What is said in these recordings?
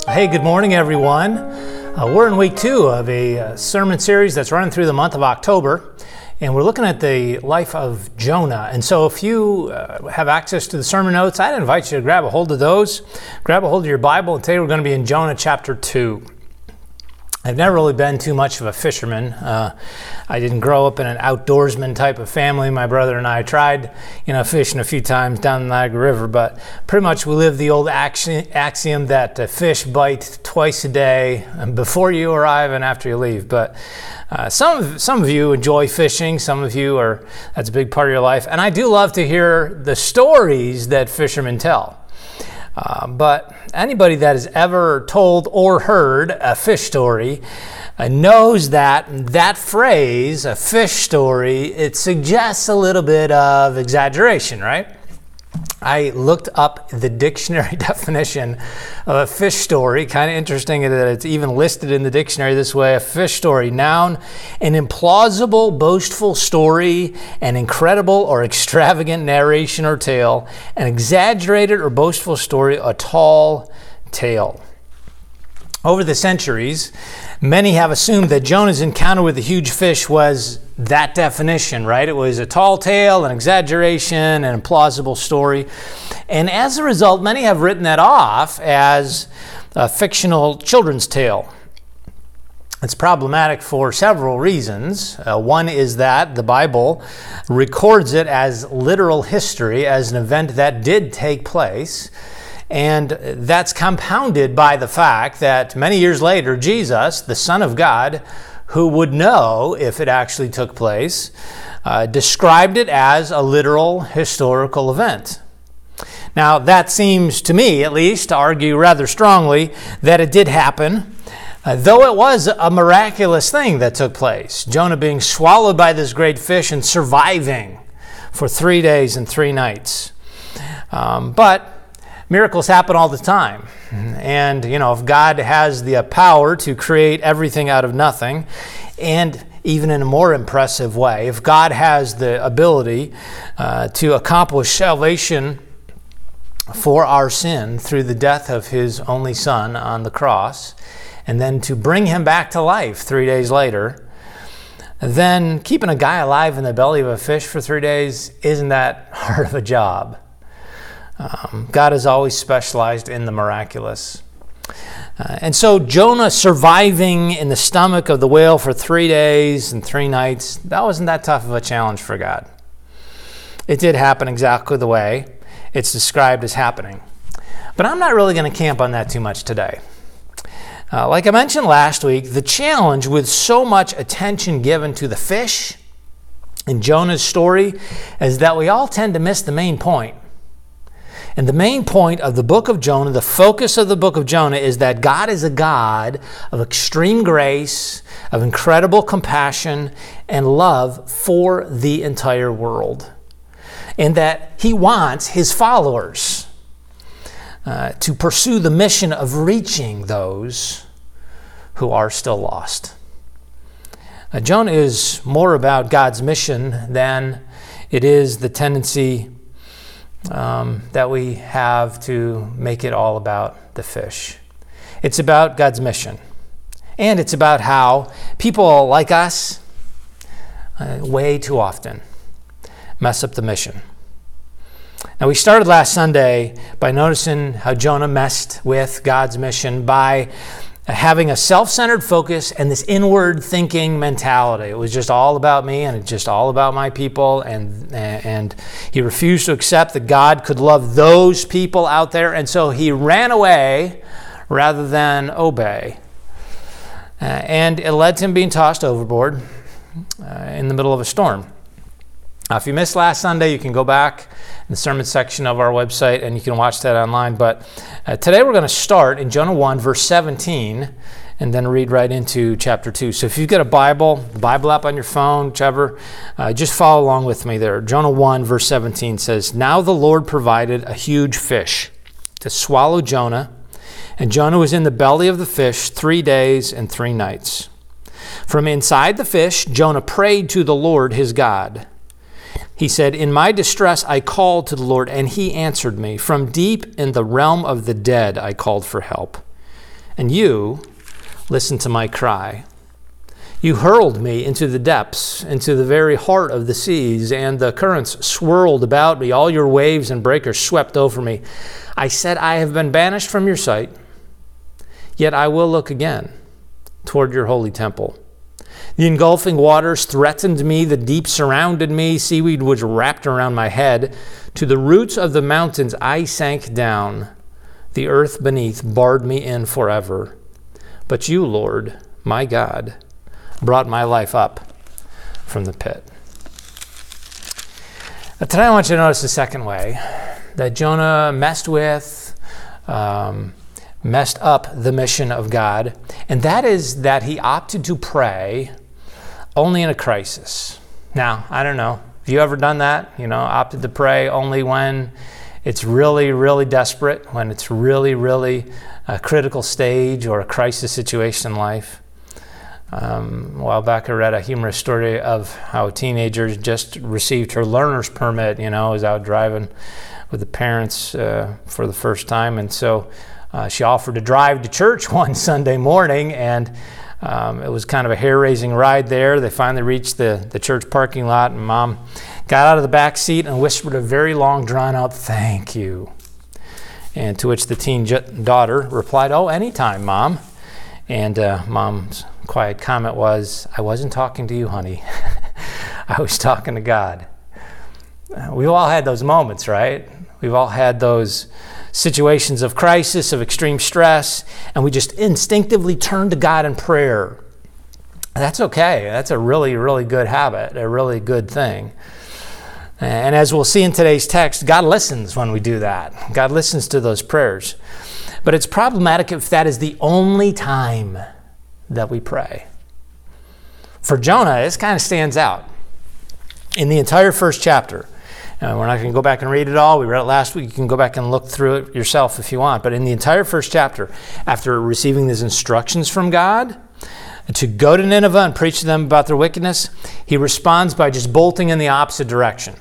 Hey, good morning, everyone. We're in week 2 of a sermon series that's running through the month of October, and we're looking at the life of Jonah. And so if you have access to the sermon notes, I'd invite you to grab a hold of those, grab a hold of your Bible, and today we're going to be in Jonah chapter 2. I've never really been too much of a fisherman. I didn't grow up in an outdoorsman type of family. My brother and I tried, fishing a few times down the Niagara River, but pretty much we live the old axiom that fish bite twice a day, before you arrive and after you leave. But some of you enjoy fishing. Some of you that's a big part of your life. And I do love to hear the stories that fishermen tell. But anybody that has ever told or heard a fish story knows that phrase, a fish story, it suggests a little bit of exaggeration, right? I looked up the dictionary definition of a fish story. Kind of interesting that it's even listed in the dictionary this way. A fish story, noun, an implausible, boastful story, an incredible or extravagant narration or tale, an exaggerated or boastful story, a tall tale. Over the centuries, many have assumed that Jonah's encounter with the huge fish was that definition, right? It was a tall tale, an exaggeration, an implausible story. And as a result, many have written that off as a fictional children's tale. It's problematic for several reasons. One is that the Bible records it as literal history, as an event that did take place. And that's compounded by the fact that many years later, Jesus, the Son of God, who would know if it actually took place, described it as a literal historical event. Now, that seems to me, at least, to argue rather strongly that it did happen, though it was a miraculous thing that took place. Jonah being swallowed by this great fish and surviving for 3 days and 3 nights. But miracles happen all the time. And, if God has the power to create everything out of nothing, and even in a more impressive way, if God has the ability to accomplish salvation for our sin through the death of His only Son on the cross, and then to bring Him back to life 3 days later, then keeping a guy alive in the belly of a fish for 3 days isn't that hard of a job. God has always specialized in the miraculous. And so Jonah surviving in the stomach of the whale for 3 days and 3 nights, that wasn't that tough of a challenge for God. It did happen exactly the way it's described as happening. But I'm not really going to camp on that too much today. Like I mentioned last week, the challenge with so much attention given to the fish in Jonah's story is that we all tend to miss the main point. And the main point of the book of Jonah, the focus of the book of Jonah, is that God is a God of extreme grace, of incredible compassion and love for the entire world. And that He wants His followers to pursue the mission of reaching those who are still lost. Jonah is more about God's mission than it is the tendency that we have to make it all about the fish. It's about God's mission. And it's about how people like us way too often mess up the mission. Now, we started last Sunday by noticing how Jonah messed with God's mission by having a self-centered focus and this inward thinking mentality. It was just all about me, and it's just all about my people, and he refused to accept that God could love those people out there, and so he ran away rather than obey. And it led to him being tossed overboard in the middle of a storm. Now, if you missed last Sunday, you can go back in the sermon section of our website and you can watch that online. But today we're going to start in Jonah 1, verse 17, and then read right into chapter 2. So if you've got a Bible, the Bible app on your phone, whichever, just follow along with me there. Jonah 1, verse 17 says, "Now the Lord provided a huge fish to swallow Jonah, and Jonah was in the belly of the fish 3 days and 3 nights. From inside the fish, Jonah prayed to the Lord his God. He said, 'In my distress I called to the Lord, and He answered me. From deep in the realm of the dead I called for help. and you listened to my cry. You hurled me into the depths, into the very heart of the seas, and the currents swirled about me. All your waves and breakers swept over me. I said, I have been banished from your sight, yet I will look again toward your holy temple. The engulfing waters threatened me. The deep surrounded me. Seaweed was wrapped around my head. To the roots of the mountains I sank down. The earth beneath barred me in forever. But you, Lord, my God, brought my life up from the pit. Today I want you to notice the second way that Jonah messed up the mission of God, and that is that he opted to pray only in a crisis. Now, I don't know. Have you ever done that? Opted to pray only when it's really, really desperate, when it's really, really a critical stage or a crisis situation in life. A while back I read a humorous story of how a teenager just received her learner's permit, was out driving with the parents for the first time, and so she offered to drive to church one Sunday morning, and it was kind of a hair-raising ride there. They finally reached the church parking lot, and Mom got out of the back seat and whispered a very long, drawn-out, "Thank you." And to which the teen daughter replied, "Oh, anytime, Mom." And Mom's quiet comment was, "I wasn't talking to you, honey. I was talking to God." We've all had those moments, right? We've all had those situations of crisis, of extreme stress, and we just instinctively turn to God in prayer. That's okay. That's a really, really good habit, a really good thing. And as we'll see in today's text, God listens when we do that. God listens to those prayers. But it's problematic if that is the only time that we pray. For Jonah, this kind of stands out. In the entire first chapter, we're not going to go back and read it all. We read it last week. You can go back and look through it yourself if you want. But in the entire first chapter, after receiving these instructions from God to go to Nineveh and preach to them about their wickedness, he responds by just bolting in the opposite direction.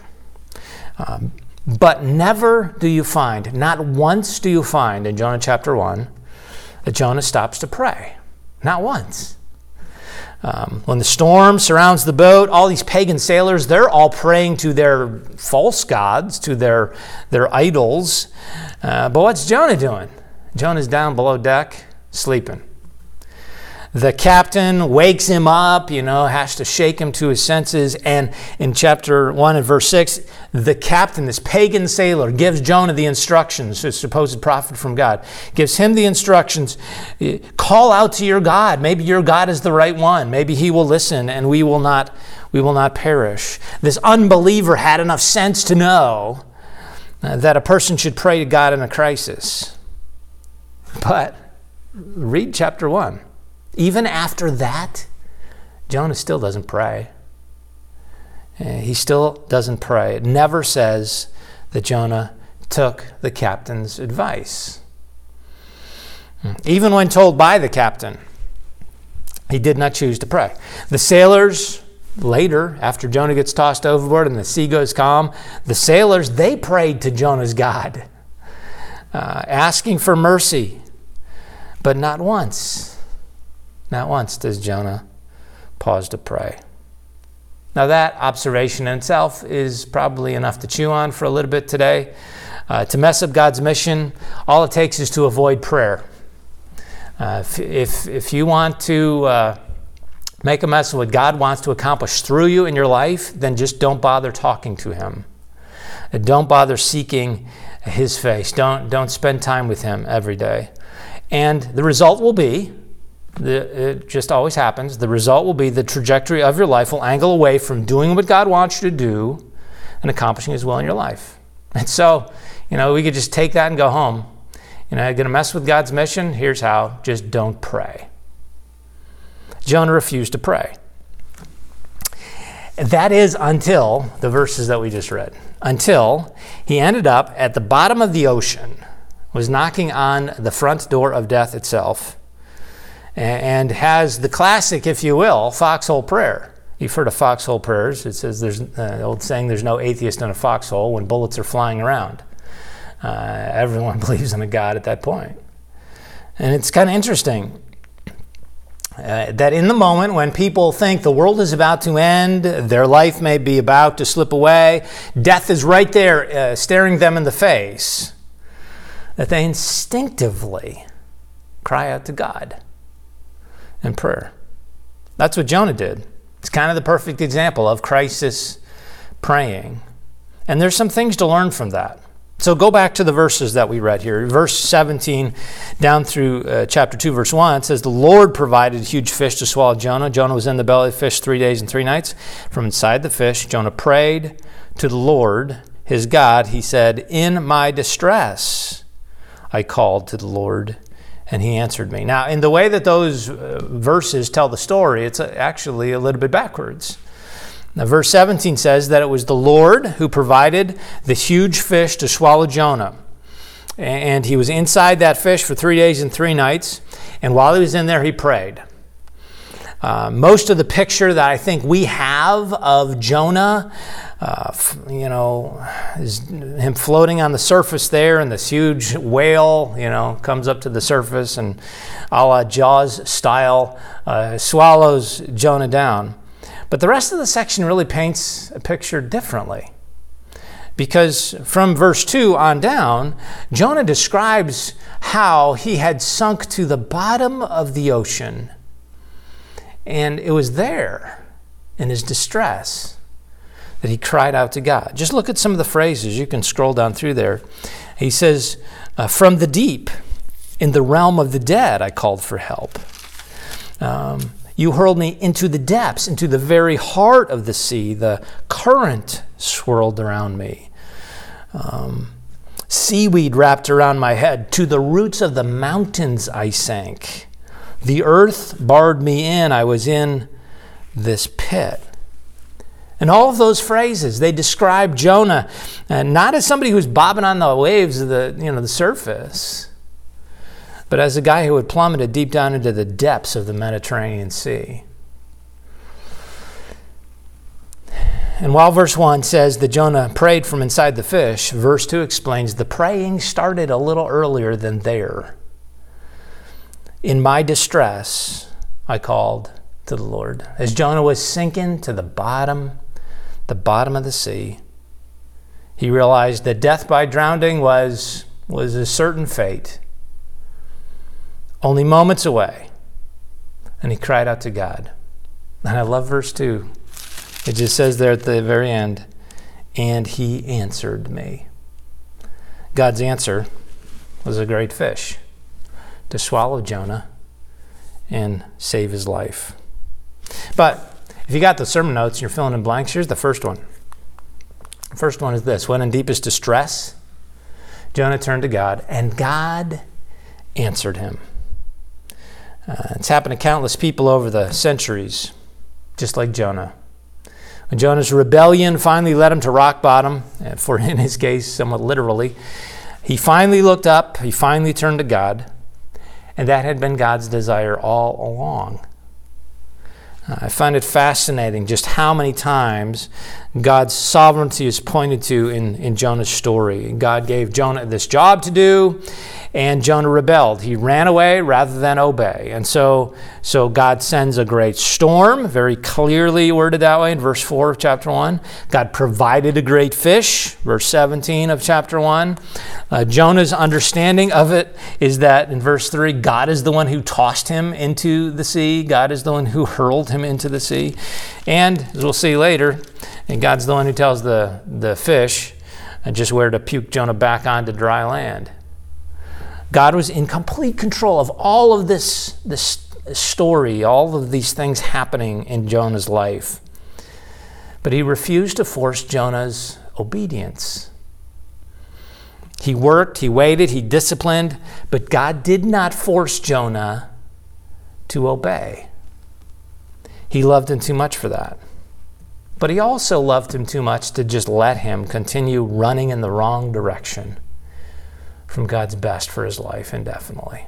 But never do you find, not once do you find in Jonah chapter 1, that Jonah stops to pray. Not once. When the storm surrounds the boat, all these pagan sailors, they're all praying to their false gods, to their idols. But what's Jonah doing? Jonah's down below deck, sleeping. The captain wakes him up, has to shake him to his senses. And in chapter 1 and verse 6, the captain, this pagan sailor, gives Jonah the instructions, a supposed prophet from God, gives him the instructions. Call out to your God. Maybe your God is the right one. Maybe he will listen and we will not perish. This unbeliever had enough sense to know that a person should pray to God in a crisis. But read chapter 1. Even after that, Jonah still doesn't pray. He still doesn't pray. It never says that Jonah took the captain's advice. Even when told by the captain, he did not choose to pray. The sailors, later, after Jonah gets tossed overboard and the sea goes calm, the sailors, they prayed to Jonah's God, asking for mercy. But not once does Jonah pause to pray. Now that observation in itself is probably enough to chew on for a little bit today. To mess up God's mission, all it takes is to avoid prayer. If you want to make a mess of what God wants to accomplish through you in your life, then just don't bother talking to Him. Don't bother seeking His face. Don't spend time with Him every day. And the result will be, it just always happens, the result will be the trajectory of your life will angle away from doing what God wants you to do and accomplishing His will in your life. And so, we could just take that and go home. Going to mess with God's mission? Here's how. Just don't pray. Jonah refused to pray. That is until the verses that we just read. Until he ended up at the bottom of the ocean, was knocking on the front door of death itself, and has the classic, if you will, foxhole prayer. You've heard of foxhole prayers. It says there's the old saying, there's no atheist in a foxhole when bullets are flying around. Everyone believes in a God at that point. And it's kind of interesting that in the moment when people think the world is about to end, their life may be about to slip away, death is right there staring them in the face, that they instinctively cry out to God in prayer. That's what Jonah did. It's kind of the perfect example of crisis praying. And there's some things to learn from that. So go back to the verses that we read here. Verse 17 down through chapter 2, verse 1, it says, "The Lord provided a huge fish to swallow Jonah. Jonah was in the belly of the fish 3 days and 3 nights. From inside the fish, Jonah prayed to the Lord, his God. He said, 'In my distress, I called to the Lord, and he answered me.'" Now, in the way that those verses tell the story, it's actually a little bit backwards. Now, verse 17 says that it was the Lord who provided the huge fish to swallow Jonah. And he was inside that fish for 3 days and 3 nights. And while he was in there, he prayed. Most of the picture that I think we have of Jonah, is him floating on the surface there, and this huge whale, comes up to the surface and a la Jaws style swallows Jonah down. But the rest of the section really paints a picture differently. Because from verse 2 on down, Jonah describes how he had sunk to the bottom of the ocean. And it was there, in his distress, that he cried out to God. Just look at some of the phrases. You can scroll down through there. He says, "From the deep, in the realm of the dead, I called for help. You hurled me into the depths, into the very heart of the sea. The current swirled around me. Seaweed wrapped around my head. To the roots of the mountains I sank. The earth barred me in. I was in this pit." And all of those phrases, they describe Jonah not as somebody who's bobbing on the waves of the surface, but as a guy who had plummeted deep down into the depths of the Mediterranean Sea. And while verse 1 says that Jonah prayed from inside the fish, verse 2 explains the praying started a little earlier than there. "In my distress, I called to the Lord." As Jonah was sinking to the bottom of the sea, he realized that death by drowning was a certain fate, only moments away. And he cried out to God. And I love verse 2. It just says there at the very end, "And he answered me." God's answer was a great fish to swallow Jonah and save his life. But if you got the sermon notes and you're filling in blanks, here's the first one. The first one is this: when in deepest distress, Jonah turned to God, and God answered him. It's happened to countless people over the centuries, just like Jonah. When Jonah's rebellion finally led him to rock bottom, for in his case, somewhat literally, he finally looked up, he finally turned to God, and that had been God's desire all along. I find it fascinating just how many times God's sovereignty is pointed to in Jonah's story. God gave Jonah this job to do, and Jonah rebelled. He ran away rather than obey. And so God sends a great storm, very clearly worded that way in verse 4 of chapter 1. God provided a great fish, verse 17 of chapter 1. Jonah's understanding of it is that in verse 3, God is the one who tossed him into the sea. God is the one who hurled him into the sea. And as we'll see later, and God's the one who tells the fish just where to puke Jonah back onto dry land. God was in complete control of all of this story, all of these things happening in Jonah's life. But he refused to force Jonah's obedience. He worked, he waited, he disciplined, but God did not force Jonah to obey. He loved him too much for that. But he also loved him too much to just let him continue running in the wrong direction from God's best for his life indefinitely.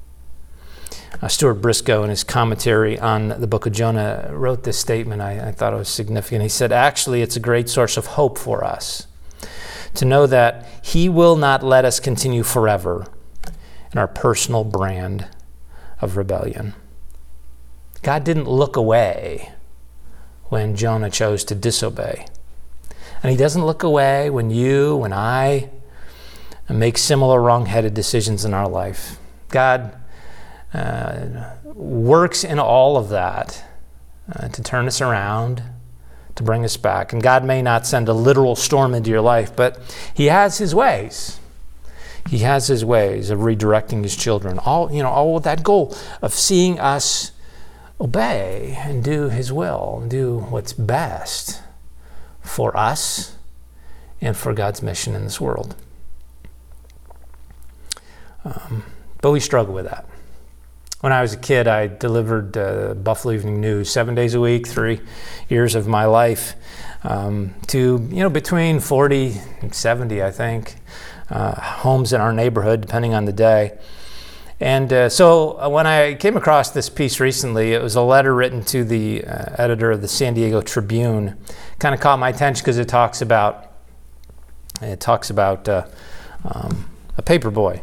Stuart Briscoe, in his commentary on the book of Jonah, wrote this statement. I thought it was significant. He said, "Actually, it's a great source of hope for us to know that he will not let us continue forever, and our personal brand of rebellion. God didn't look away when Jonah chose to disobey. And he doesn't look away when you and I make similar wrong-headed decisions in our life. God works in all of that to turn us around, to bring us back. And God may not send a literal storm into your life, but he has his ways. He has his ways of redirecting his children. All with that goal of seeing us obey and do his will, and do what's best for us and for God's mission in this world. But we struggle with that. When I was a kid, I delivered Buffalo Evening News 7 days a week, 3 years of my life, to between 40 and 70, I think, homes in our neighborhood, depending on the day. And so when I came across this piece recently, it was a letter written to the editor of the San Diego Tribune. Kind of caught my attention because it talks about a paper boy.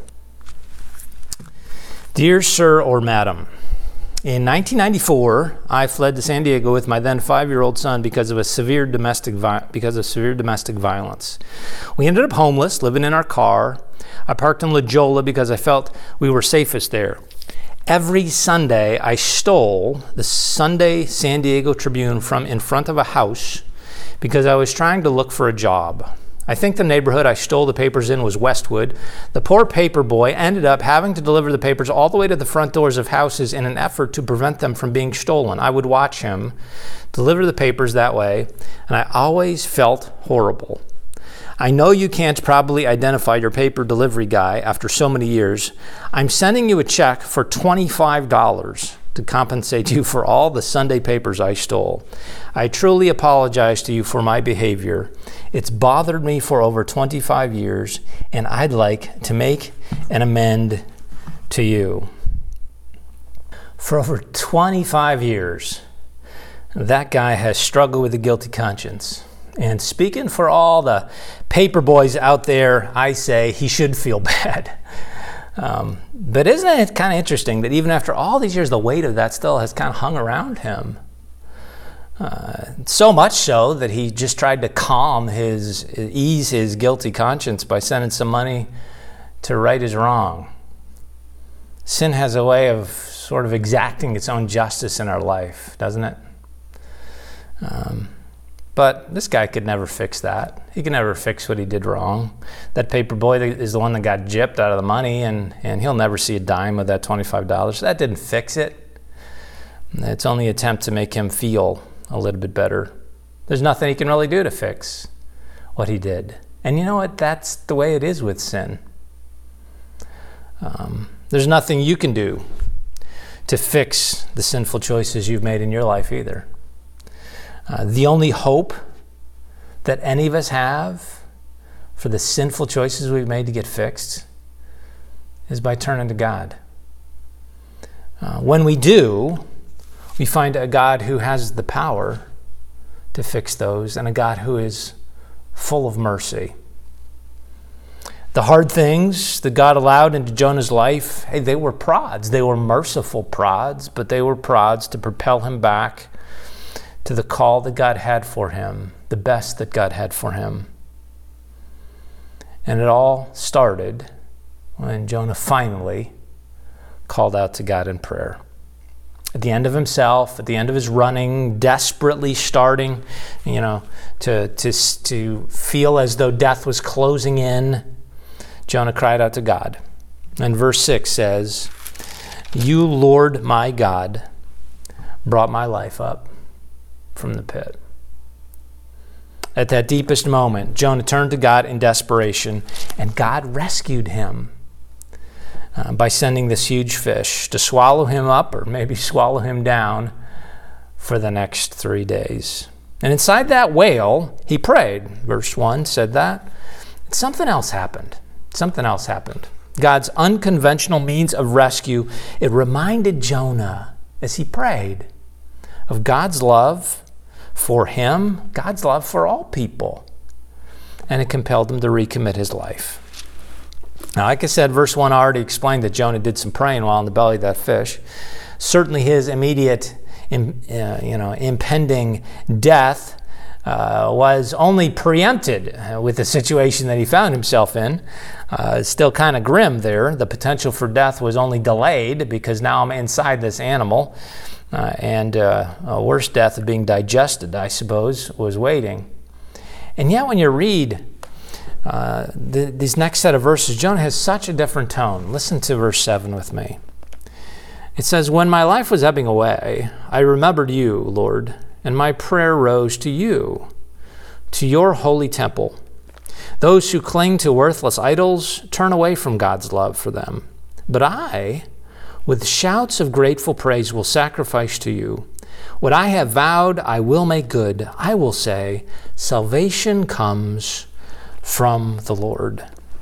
Dear Sir or Madam, in 1994, I fled to San Diego with my then 5-year-old son because of severe domestic violence. We ended up homeless, living in our car. I parked in La Jolla because I felt we were safest there. Every Sunday, I stole the Sunday San Diego Tribune from in front of a house because I was trying to look for a job. I think the neighborhood I stole the papers in was Westwood. The poor paper boy ended up having to deliver the papers all the way to the front doors of houses in an effort to prevent them from being stolen. I would watch him deliver the papers that way, and I always felt horrible. I know you can't probably identify your paper delivery guy after so many years. I'm sending you a check for $25 to compensate you for all the Sunday papers I stole. I truly apologize to you for my behavior. It's bothered me for over 25 years, and I'd like to make an amend to you. For over 25 years, that guy has struggled with a guilty conscience. And speaking for all the paper boys out there, I say he should feel bad. But isn't it kind of interesting that even after all these years, the weight of that still has kind of hung around him? So much so that he just tried to ease his guilty conscience by sending some money to right his wrong. Sin has a way of sort of exacting its own justice in our life, doesn't it? But this guy could never fix that. He could never fix what he did wrong. That paper boy is the one that got gypped out of the money, and he'll never see a dime of that $25. That didn't fix it. It's only an attempt to make him feel a little bit better. There's nothing he can really do to fix what he did. And you know what? That's the way it is with sin. There's nothing you can do to fix the sinful choices you've made in your life either. The only hope that any of us have for the sinful choices we've made to get fixed is by turning to God. When we do, we find a God who has the power to fix those, and a God who is full of mercy. The hard things that God allowed into Jonah's life, they were prods. They were merciful prods, but they were prods to propel him back to the call that God had for him, the best that God had for him. And it all started when Jonah finally called out to God in prayer. At the end of himself, at the end of his running, desperately starting, to feel as though death was closing in, Jonah cried out to God. And verse 6 says, "You, Lord my God, brought my life up from the pit." At that deepest moment, Jonah turned to God in desperation, and God rescued him by sending this huge fish to swallow him up, or maybe swallow him down, for the next 3 days. And inside that whale, he prayed. Verse 1 said that. Something else happened. Something else happened. God's unconventional means of rescue, it reminded Jonah, as he prayed, of God's love for him, God's love for all people. And it compelled him to recommit his life. Now, like I said, verse 1 already explained that Jonah did some praying while in the belly of that fish. Certainly his immediate impending death was only preempted with the situation that he found himself in. It's still kind of grim there. The potential for death was only delayed because now I'm inside this animal. And a worse death of being digested, I suppose, was waiting. And yet when you read these next set of verses, Jonah has such a different tone. Listen to verse 7 with me. It says, "When my life was ebbing away, I remembered you, Lord, and my prayer rose to you, to your holy temple. Those who cling to worthless idols turn away from God's love for them. But I, with shouts of grateful praise, will sacrifice to you. What I have vowed, I will make good. I will say, salvation comes from the Lord."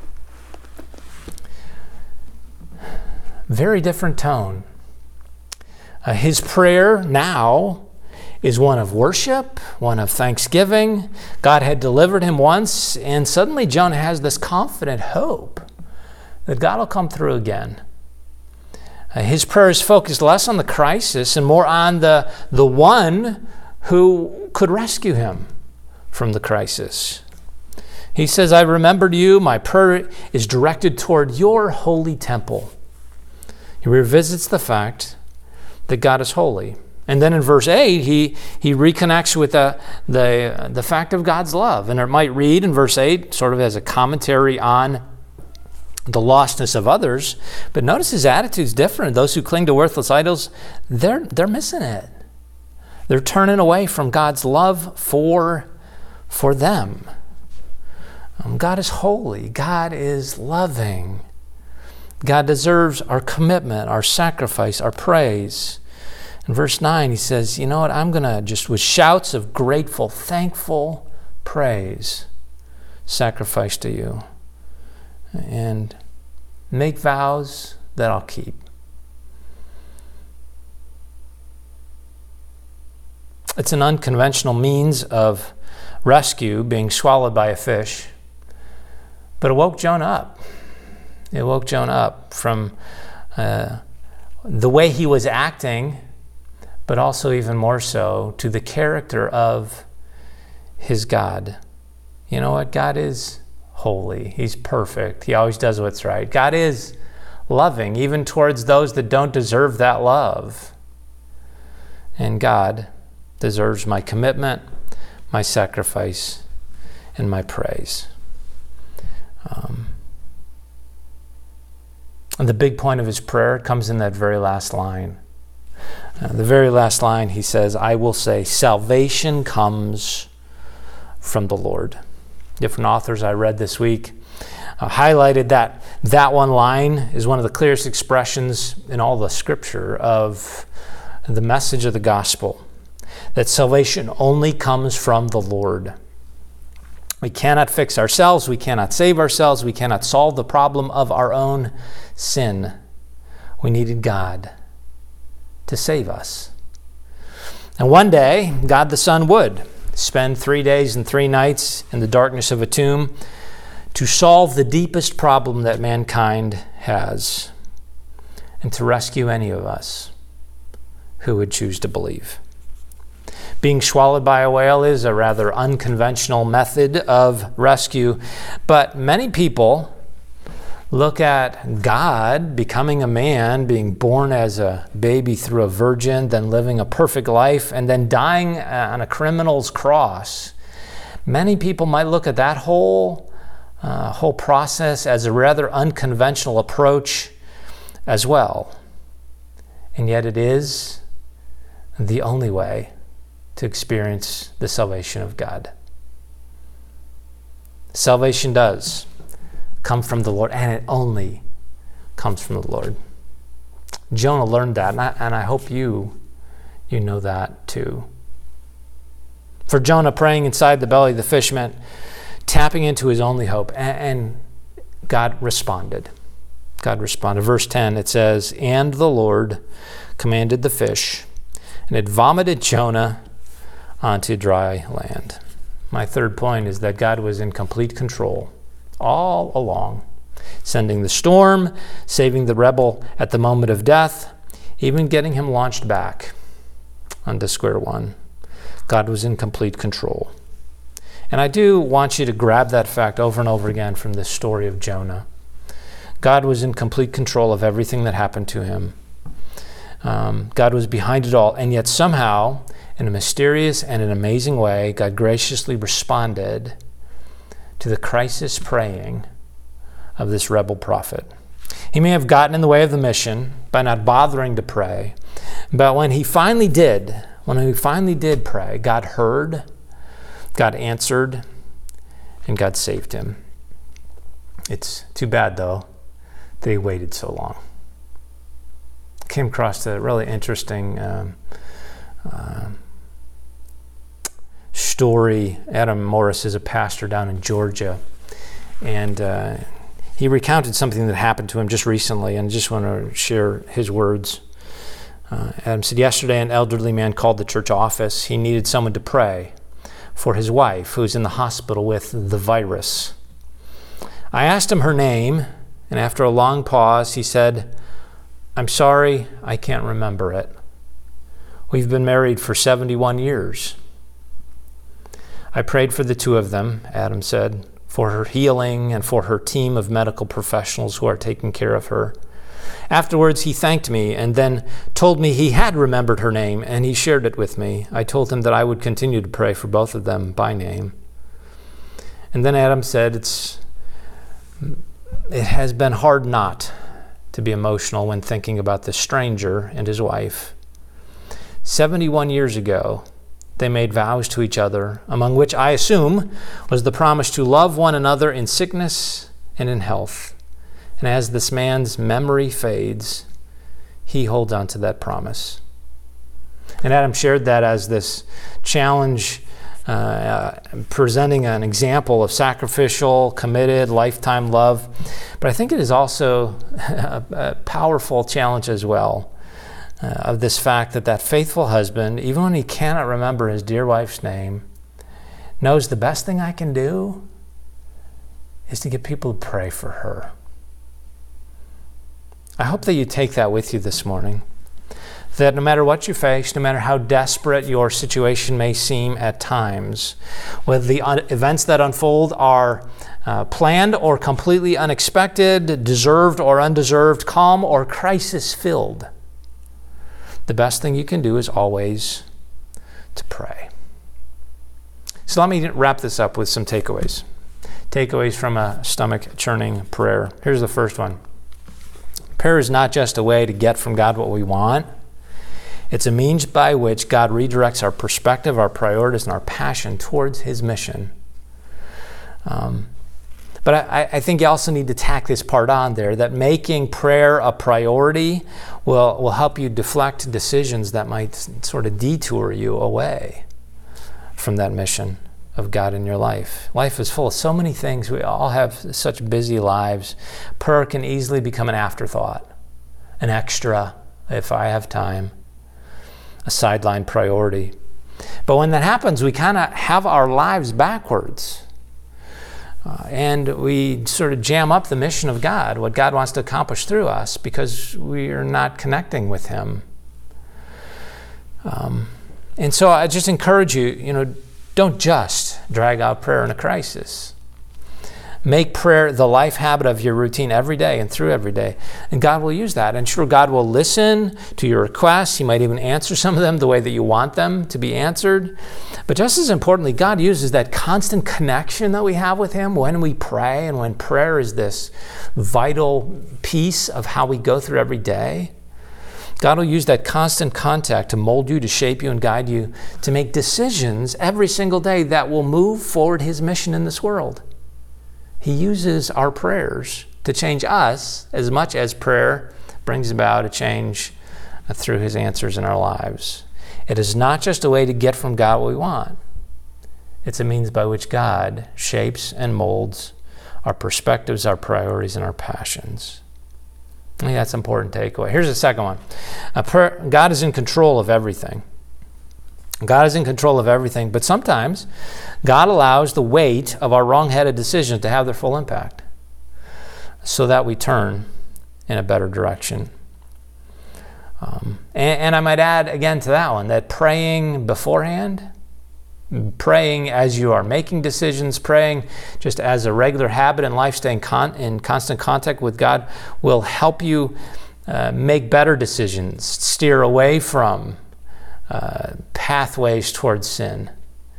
Very different tone. His prayer now is one of worship, one of thanksgiving. God had delivered him once, and suddenly Jonah has this confident hope that God will come through again. His prayer is focused less on the crisis and more on the one who could rescue him from the crisis. He says, "I remembered you. My prayer is directed toward your holy temple." He revisits the fact that God is holy. And then in verse 8, he reconnects with the fact of God's love. And it might read in verse 8 sort of as a commentary on the lostness of others. But notice his attitude's different. Those who cling to worthless idols, they're missing it. They're turning away from God's love for them. God is holy. God is loving. God deserves our commitment, our sacrifice, our praise. In verse 9, he says, you know what, I'm going to just, with shouts of grateful, thankful praise, sacrifice to you and make vows that I'll keep. It's an unconventional means of rescue, being swallowed by a fish, but it woke Jonah up. It woke Jonah up from the way he was acting, but also even more so to the character of his God. You know what? God is holy. He's perfect. He always does what's right. God is loving, even towards those that don't deserve that love. And God deserves my commitment, my sacrifice, and my praise. And the big point of his prayer comes in that very last line. The very last line, he says, I will say, salvation comes from the Lord. Different authors I read this week highlighted that one line is one of the clearest expressions in all the scripture of the message of the gospel, that salvation only comes from the Lord. We cannot fix ourselves. We cannot save ourselves. We cannot solve the problem of our own sin. We needed God to save us. And one day, God the Son would spend 3 days and 3 nights in the darkness of a tomb to solve the deepest problem that mankind has and to rescue any of us who would choose to believe. Being swallowed by a whale is a rather unconventional method of rescue, but many people look at God becoming a man, being born as a baby through a virgin, then living a perfect life, and then dying on a criminal's cross. Many people might look at that whole process as a rather unconventional approach as well. And yet it is the only way to experience the salvation of God. Salvation does come from the Lord, and it only comes from the Lord. Jonah learned that, and I hope you know that too. For Jonah, praying inside the belly of the fish meant tapping into his only hope, and God responded. God responded. Verse 10, it says, and the Lord commanded the fish, and it vomited Jonah onto dry land. My third point is that God was in complete control all along. sending the storm, saving the rebel at the moment of death, even getting him launched back onto square one. God was in complete control. And I do want you to grab that fact over and over again from this story of Jonah. God was in complete control of everything that happened to him. God was behind it all, and yet somehow, in a mysterious and an amazing way, God graciously responded to the crisis praying of this rebel prophet. He may have gotten in the way of the mission by not bothering to pray, but when he finally did pray, God heard, God answered, and God saved him. It's too bad, though, that he waited so long. Came across a really interesting story. Adam Morris is a pastor down in Georgia, and he recounted something that happened to him just recently, and I just want to share his words. Adam said, yesterday an elderly man called the church office. He needed someone to pray for his wife, who's in the hospital with the virus. I asked him her name, and after a long pause, he said, I'm sorry, I can't remember it. We've been married for 71 years. I prayed for the two of them, Adam said, for her healing and for her team of medical professionals who are taking care of her. Afterwards, he thanked me and then told me he had remembered her name, and he shared it with me. I told him that I would continue to pray for both of them by name. And then Adam said, it has been hard not to be emotional when thinking about this stranger and his wife. 71 years ago, they made vows to each other, among which I assume was the promise to love one another in sickness and in health. And as this man's memory fades, he holds on to that promise. And Adam shared that as this challenge, presenting an example of sacrificial, committed, lifetime love. But I think it is also a powerful challenge as well, of this fact that faithful husband, even when he cannot remember his dear wife's name, knows the best thing I can do is to get people to pray for her. I hope that you take that with you this morning, that no matter what you face, no matter how desperate your situation may seem at times, whether the events that unfold are planned or completely unexpected, deserved or undeserved, calm or crisis-filled, the best thing you can do is always to pray. So let me wrap this up with some takeaways. Takeaways from a stomach-churning prayer. Here's the first one. Prayer is not just a way to get from God what we want. It's a means by which God redirects our perspective, our priorities, and our passion towards His mission. But I think you also need to tack this part on there, that making prayer a priority will help you deflect decisions that might sort of detour you away from that mission of God in your life. Life is full of so many things. We all have such busy lives. Prayer can easily become an afterthought, an extra if I have time, a sideline priority. But when that happens, we kind of have our lives backwards. And we sort of jam up the mission of God, what God wants to accomplish through us, because we are not connecting with Him. And so I just encourage you, don't just drag out prayer in a crisis. Make prayer the life habit of your routine every day and through every day. And God will use that. And sure, God will listen to your requests. He might even answer some of them the way that you want them to be answered. But just as importantly, God uses that constant connection that we have with Him when we pray, and when prayer is this vital piece of how we go through every day. God will use that constant contact to mold you, to shape you, and guide you to make decisions every single day that will move forward His mission in this world. He uses our prayers to change us as much as prayer brings about a change through His answers in our lives. It is not just a way to get from God what we want. It's a means by which God shapes and molds our perspectives, our priorities, and our passions. I think that's an important takeaway. Here's the second one. God is in control of everything. God is in control of everything, but sometimes God allows the weight of our wrong-headed decisions to have their full impact. so that we turn in a better direction. And I might add again to that one that praying beforehand, praying as you are making decisions, praying just as a regular habit in life, staying in constant contact with God will help you make better decisions, steer away from pathways towards sin,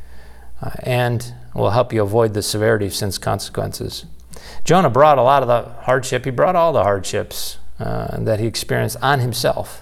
and will help you avoid the severity of sin's consequences. Jonah brought a lot of the hardship. He brought all the hardships that he experienced on himself.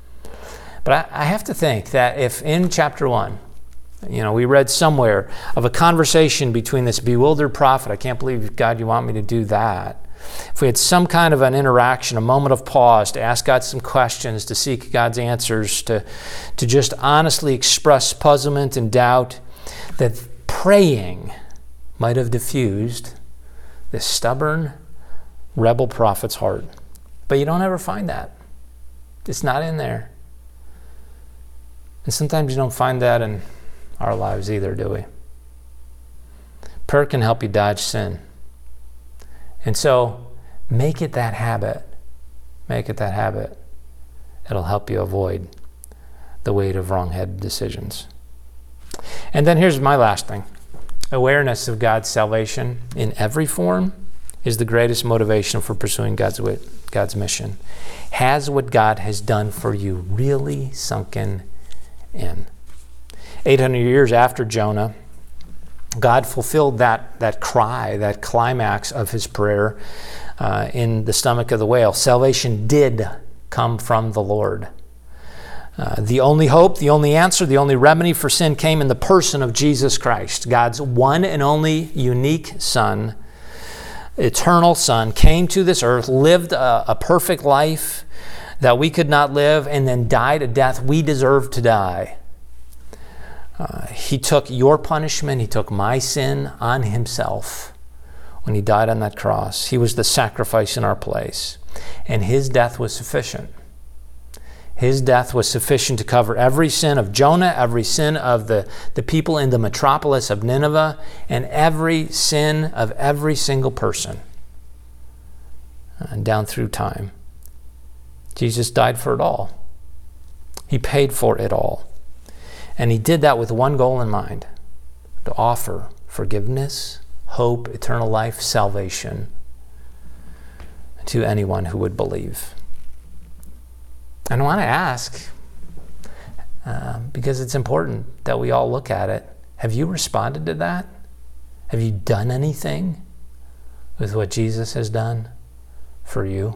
But I have to think that if in chapter 1, we read somewhere of a conversation between this bewildered prophet, I can't believe, God, you want me to do that. If we had some kind of an interaction, a moment of pause to ask God some questions, to seek God's answers, to just honestly express puzzlement and doubt, that praying might have diffused this stubborn, rebel prophet's heart. But you don't ever find that. It's not in there. And sometimes you don't find that in our lives either, do we? Prayer can help you dodge sin. And so, make it that habit. Make it that habit. It'll help you avoid the weight of wrong-headed decisions. And then here's my last thing. Awareness of God's salvation in every form is the greatest motivation for pursuing God's mission. Has what God has done for you really sunken in? 800 years after Jonah, God fulfilled that cry, that climax of his prayer in the stomach of the whale. Salvation did come from the Lord. The only hope, the only answer, the only remedy for sin came in the person of Jesus Christ. God's one and only unique Son, eternal Son, came to this earth, lived a perfect life that we could not live, and then died a death we deserved to die. He took your punishment. He took my sin on himself when he died on that cross. He was the sacrifice in our place. And his death was sufficient. His death was sufficient to cover every sin of Jonah, every sin of the people in the metropolis of Nineveh, and every sin of every single person down through time. Jesus died for it all. He paid for it all. And he did that with one goal in mind, to offer forgiveness, hope, eternal life, salvation to anyone who would believe. And I want to ask, because it's important that we all look at it, have you responded to that? Have you done anything with what Jesus has done for you?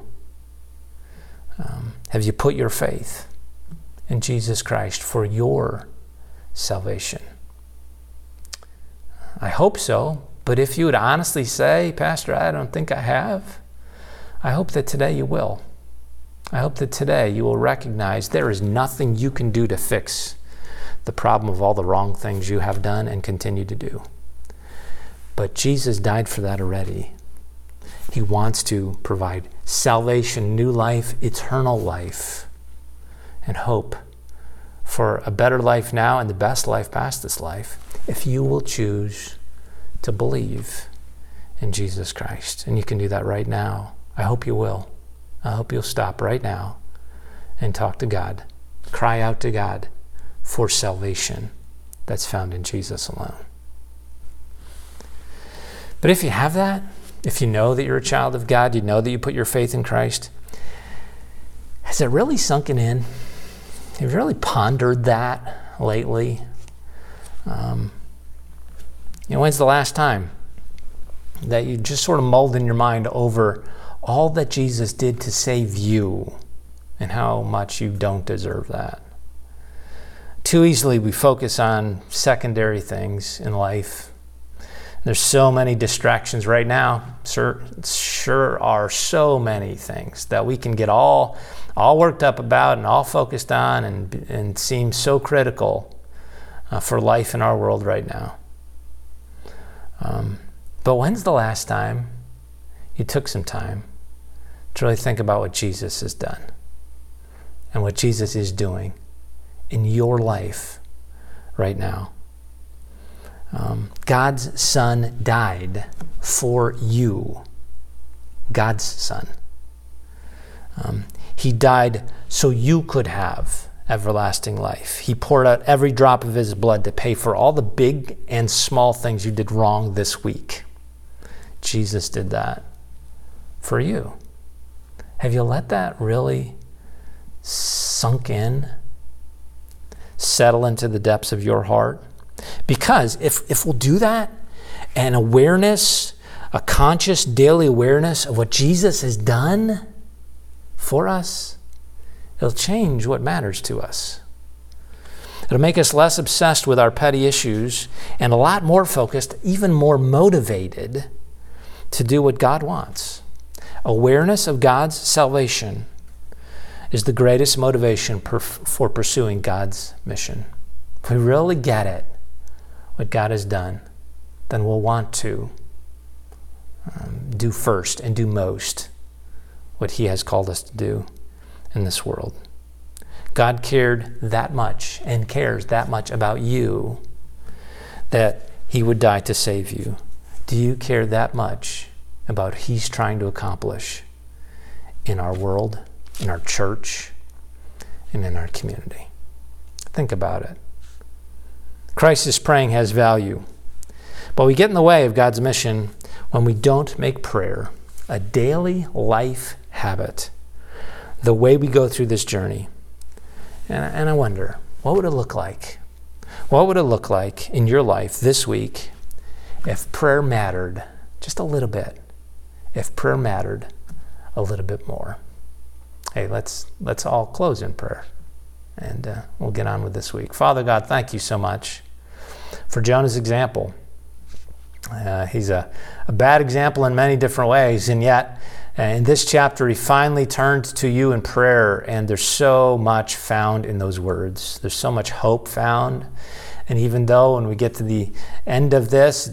Have you put your faith in Jesus Christ for your salvation? I hope so, but if you would honestly say, Pastor, I don't think I have, I hope that today you will. I hope that today you will recognize there is nothing you can do to fix the problem of all the wrong things you have done and continue to do. But Jesus died for that already. He wants to provide salvation, new life, eternal life, and hope for a better life now and the best life past this life, if you will choose to believe in Jesus Christ. And you can do that right now. I hope you will. I hope you'll stop right now and talk to God. Cry out to God for salvation that's found in Jesus alone. But if you have that, if you know that you're a child of God, you know that you put your faith in Christ, has it really sunken in? Have you really pondered that lately? When's the last time that you just sort of mulled in your mind over all that Jesus did to save you and how much you don't deserve that? Too easily we focus on secondary things in life. There's so many distractions right now. Sure are so many things that we can get all worked up about and all focused on and seem so critical for life in our world right now. But when's the last time you took some time to really think about what Jesus has done and what Jesus is doing in your life right now? God's Son died for you. God's Son. He died so you could have everlasting life. He poured out every drop of his blood to pay for all the big and small things you did wrong this week. Jesus did that for you. Have you let that really sunk in? Settle into the depths of your heart? Because if we'll do that, an awareness, a conscious daily awareness of what Jesus has done for us, it'll change what matters to us. It'll make us less obsessed with our petty issues and a lot more focused, even more motivated to do what God wants. Awareness of God's salvation is the greatest motivation for pursuing God's mission. If we really get it, what God has done, then we'll want to do first and do most what he has called us to do in this world. God cared that much and cares that much about you that he would die to save you. Do you care that much about what he's trying to accomplish in our world, in our church, and in our community? Think about it. Crisis praying has value, but we get in the way of God's mission when we don't make prayer a daily life habit, the way we go through this journey. And I wonder, what would it look like? What would it look like in your life this week if prayer mattered just a little bit? If prayer mattered a little bit more? Hey, let's all close in prayer, and we'll get on with this week. Father God, thank you so much for Jonah's example. He's a bad example in many different ways, and yet in this chapter he finally turned to you in prayer, and there's so much found in those words. There's so much hope found, and even though when we get to the end of this,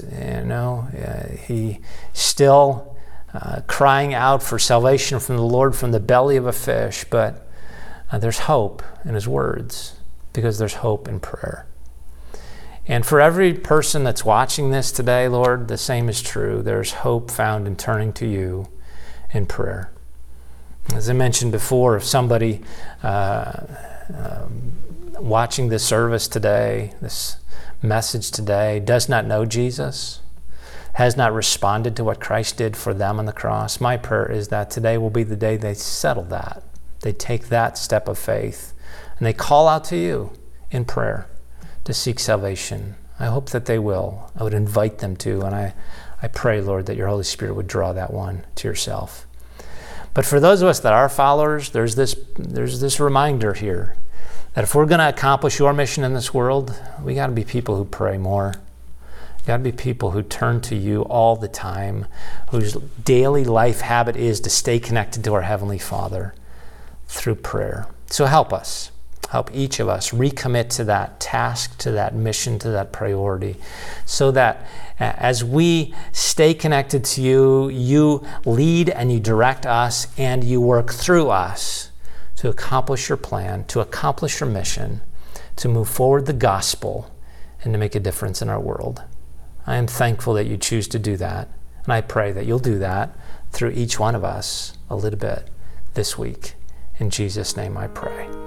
he still crying out for salvation from the Lord from the belly of a fish, but there's hope in his words because there's hope in prayer. And for every person that's watching this today, Lord, the same is true. There's hope found in turning to you in prayer. As I mentioned before, if somebody watching this service today, this message today, does not know Jesus, has not responded to what Christ did for them on the cross, my prayer is that today will be the day they settle that. They take that step of faith and they call out to you in prayer to seek salvation. I hope that they will. I would invite them to, and I pray, Lord, that your Holy Spirit would draw that one to yourself. But for those of us that are followers, there's this reminder here that if we're going to accomplish your mission in this world, we got to be people who pray more. We got to be people who turn to you all the time, whose daily life habit is to stay connected to our Heavenly Father through prayer. So help us. Help each of us recommit to that task, to that mission, to that priority, so that as we stay connected to you, you lead and you direct us and you work through us to accomplish your plan, to accomplish your mission, to move forward the gospel, and to make a difference in our world. I am thankful that you choose to do that, and I pray that you'll do that through each one of us a little bit this week. In Jesus' name I pray.